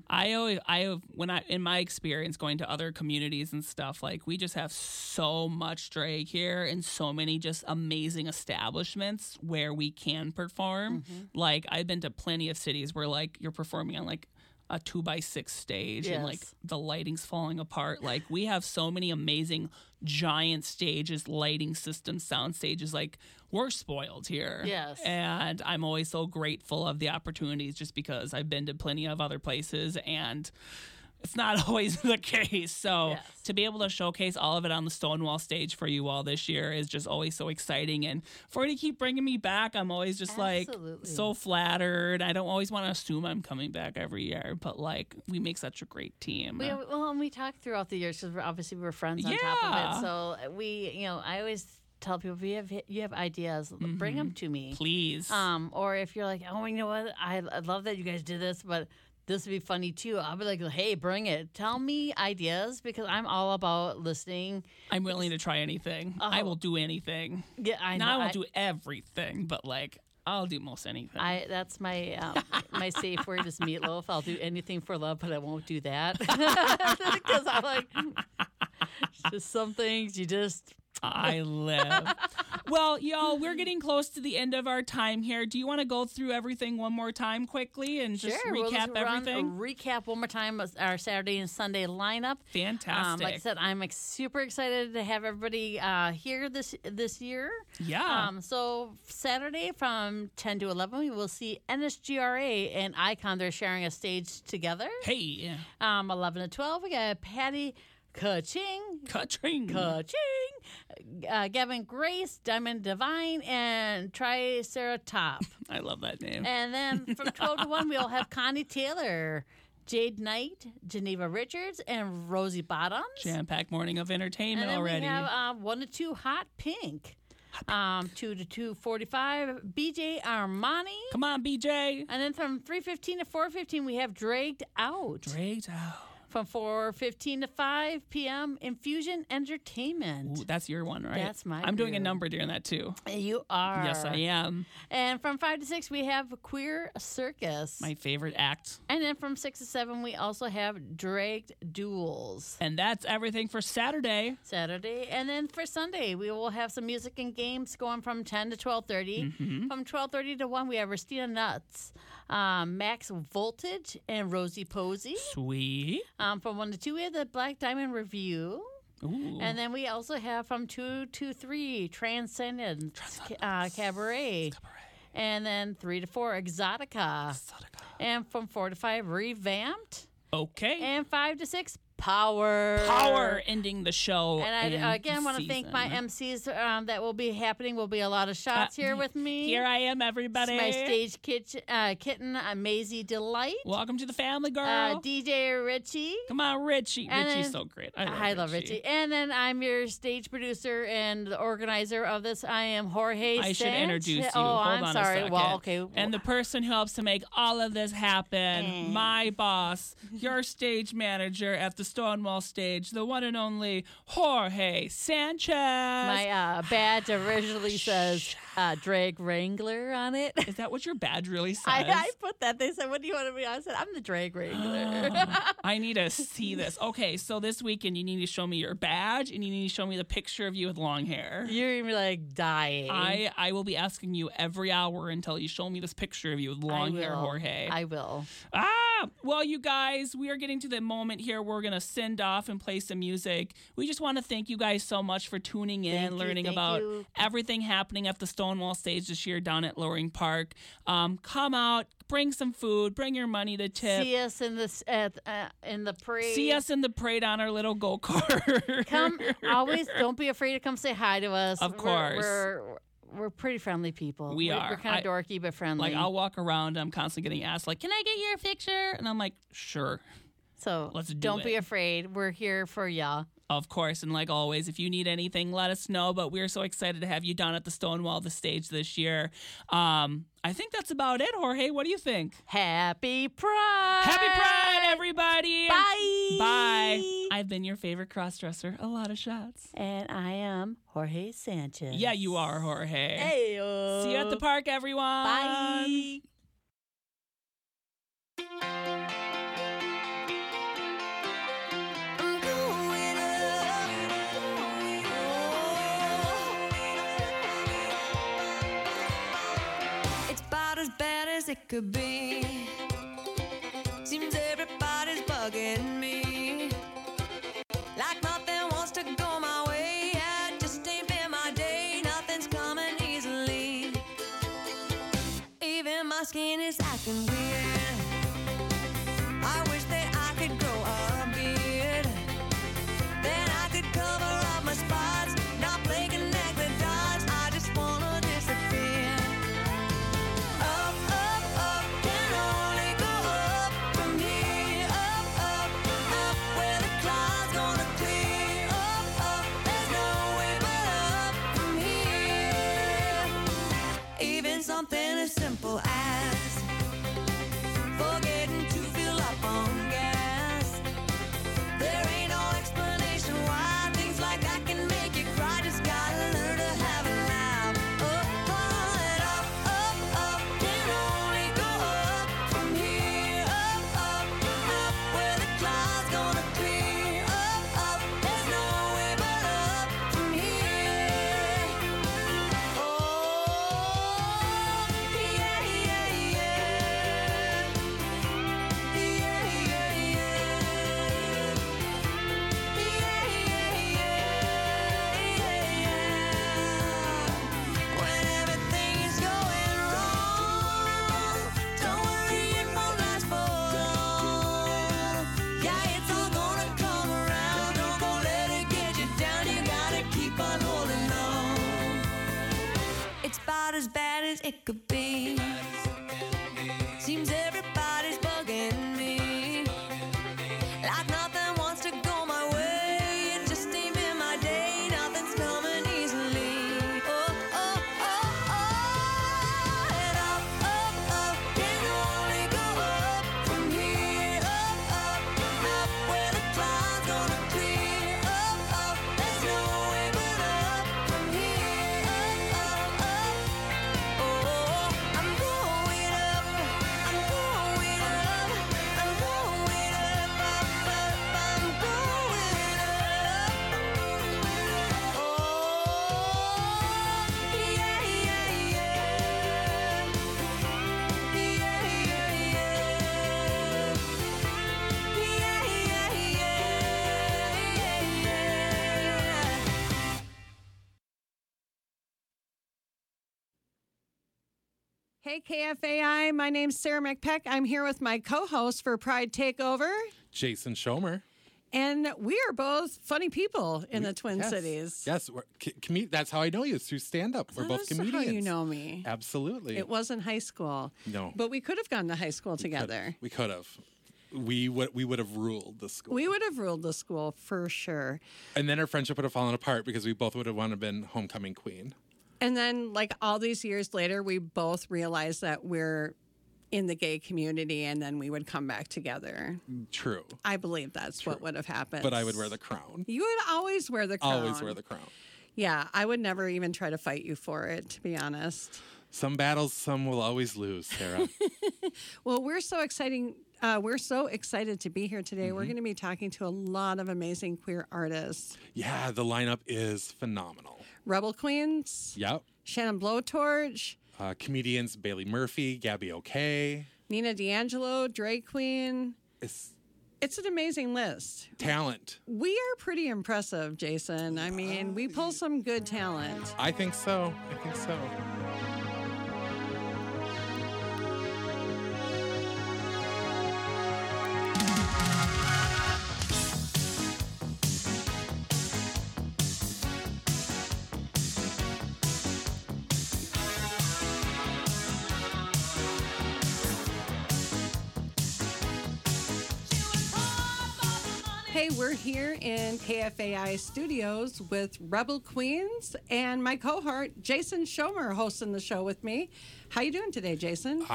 In my experience going to other communities and stuff, like, we just have so much drag here and so many just amazing establishments where we can perform. Like, I've been to plenty of cities where, like, you're performing on, like, a 2x6 stage and like Yes. the lighting's falling apart. Like, we have so many amazing giant stages, lighting systems, sound stages. Like, we're spoiled here. Yes. And I'm always so grateful of the opportunities just because I've been to plenty of other places and it's not always the case. So Yes. to be able to showcase all of it on the Stonewall stage for you all this year is just always so exciting. And for you to keep bringing me back, I'm always just Absolutely. like so flattered. I don't always want to assume I'm coming back every year, but like we make such a great team. And we talked throughout the years because obviously we were friends on top of Yeah. it. So I always tell people if you have ideas, bring them to me. Please. Or if you're like, oh, you know what, I love that you guys did this, but this would be funny too. I'll be like, hey, bring it. Tell me ideas because I'm all about listening. I'm willing to try anything. I will do anything. Yeah, I know. Now I won't do everything, but like I'll do most anything. That's my my safe word is meatloaf. I'll do anything for love, but I won't do that because I'm like, just some things you just. I live. Well, y'all, we're getting close to the end of our time here. Do you want to go through everything one more time quickly and just Sure, we'll recap just everything? Recap one more time our Saturday and Sunday lineup. Fantastic. Like I said, I'm super excited to have everybody here this year. Yeah. So Saturday from 10 to 11, we will see NSGRA and Icon. They're sharing a stage together. Hey. 11 to 12, we got Patty Ka-ching. Ka-ching. Gavin Grace, Diamond Divine, and Triceratop. I love that name. And then from 12 to 1, we'll have Connie Taylor, Jade Knight, Geneva Richards, and Rosie Bottoms. Jam-packed morning of entertainment And then already. we have 1 to 2 Hot Pink. 2 to 2:45, BJ Armani. Come on, BJ. And then from 3:15 to 4:15, we have Dragged Out. Dragged out. From 4:15 to 5 p.m., Infusion Entertainment. Ooh, that's your one, right? That's my I'm doing a group. number during that too. You are. Yes, I am. And from 5 to 6, we have Queer Circus. My favorite act. And then from 6 to 7, we also have Dragged Duels. And that's everything for Saturday. And then for Sunday, we will have some music and games going from 10 to 12:30. From 12:30 to 1, we have Ristina Nuts, Max Voltage, and Rosie Posey. Sweet. From 1 to 2, we have the Black Diamond Review. Ooh. And then we also have from 2 to 3, Transcendence, Cabaret. And then 3 to 4, Exotica. And from 4 to 5, Revamped. Okay. And 5 to 6, Power ending the show. And I again want to thank my MCs that will be happening. Will be a lot of shots here with me. Here I am, everybody. It's my stage kitten, Maisie Delight. Welcome to the family, girl. DJ Richie. Come on, Richie. Richie's so great. I love Richie. And then I'm your stage producer and the organizer of this. I am Jorge I should introduce you. Oh, Hold I'm on sorry. a second. Well, okay. And the person who helps to make all of this happen, my boss, your stage manager at the Stonewall stage, the one and only Jorge Sanchez. My badge originally says drag wrangler on it. Is that what your badge really says? I put that. They said, what do you want to be? I said, I'm the drag wrangler. I need to see this. Okay, so this weekend you need to show me your badge and you need to show me the picture of you with long hair. You're going to be like dying. I will be asking you every hour until you show me this picture of you with long hair, Jorge. I will. Well, you guys, we are getting to the moment here where we're going to send off and play some music. We just want to thank you guys so much for tuning in, learning about everything happening at the Stonewall stage this year down at Loring Park. Come out, bring some food, bring your money to tip. See us in the parade. See us in the parade on our little go-kart. Come, always, don't be afraid to come say hi to us. Of course. We're pretty friendly people. We are. We're kind of dorky, but friendly. Like, I'll walk around. I'm constantly getting asked, like, can I get your picture? And I'm like, sure. So let's do don't be afraid. We're here for ya. Of course. And like always, if you need anything, let us know. But we're so excited to have you down at the Stonewall, the stage this year. I think that's about it, Jorge. What do you think? Happy Pride. Happy Pride, everybody. Bye. Bye. I've been your favorite crossdresser. A lot of shots. And I am Jorge Sanchez. Yeah, you are, Jorge. Hey-o. See you at the park, everyone. Bye. It could be. Seems everybody's bugging me. Like nothing wants to go my way. Yeah, just ain't been my day. Nothing's coming easily. Even my skin is acting weird. I wish that I could grow a beard. Then I could cover up my spots. Not play connect the dots. I just wanna disappear. Something as simple as forgetting to fill up on gas. There ain't no explanation why things like that can make you cry. Just gotta learn to have a laugh. And up, can only go up from here. Up, where the clouds gonna clear. Up, there's no way but up from here. As bad as it could be. Seems everybody's bugging me. Like nothing wants to go my way. It just ain't been my day. Nothing's coming easily. And up, can only go up from here. Up, where the clouds gonna clear. Up, there's no way but up from here. I'm going up, I'm going up, I'm going up, I'm going up. Yeah, yeah, yeah. Yeah, yeah, yeah. Yeah, yeah, yeah. Hey, KFAI, my name's Sarah McPeck. I'm here with my co-host for Pride Takeover. Jason Schomer. And we are both funny people in the Twin Cities. Yes, that's how I know you, through stand-up. We're both comedians. That's how you know me. Absolutely. It wasn't high school. No. But we could have gone to high school together. We could have. We would have ruled the school. We would have ruled the school for sure. And then our friendship would have fallen apart because we both would have wanted to been homecoming queen. And then, like, all these years later, we both realized that we're in the gay community, and then we would come back together. True. I believe that's what would have happened. But I would wear the crown. You would always wear the crown. Always wear the crown. Yeah, I would never even try to fight you for it, to be honest. Some battles, some will always lose, Sarah. Well, we're so excited to be here today. Mm-hmm. We're going to be talking to a lot of amazing queer artists. Yeah, the lineup is phenomenal. Rebel Queens. Yep. Shannon Blowtorch. Comedians Bailey Murphy, Gabby O'Kay. Nina D'Angelo, Drag Queen. It's an amazing list. Talent. We are pretty impressive, Jason. I mean, we pull some good talent. I think so. Hey, we're here in KFAI studios with Rebel Queens and my cohort, Jason Schomer, hosting the show with me. How you doing today, Jason?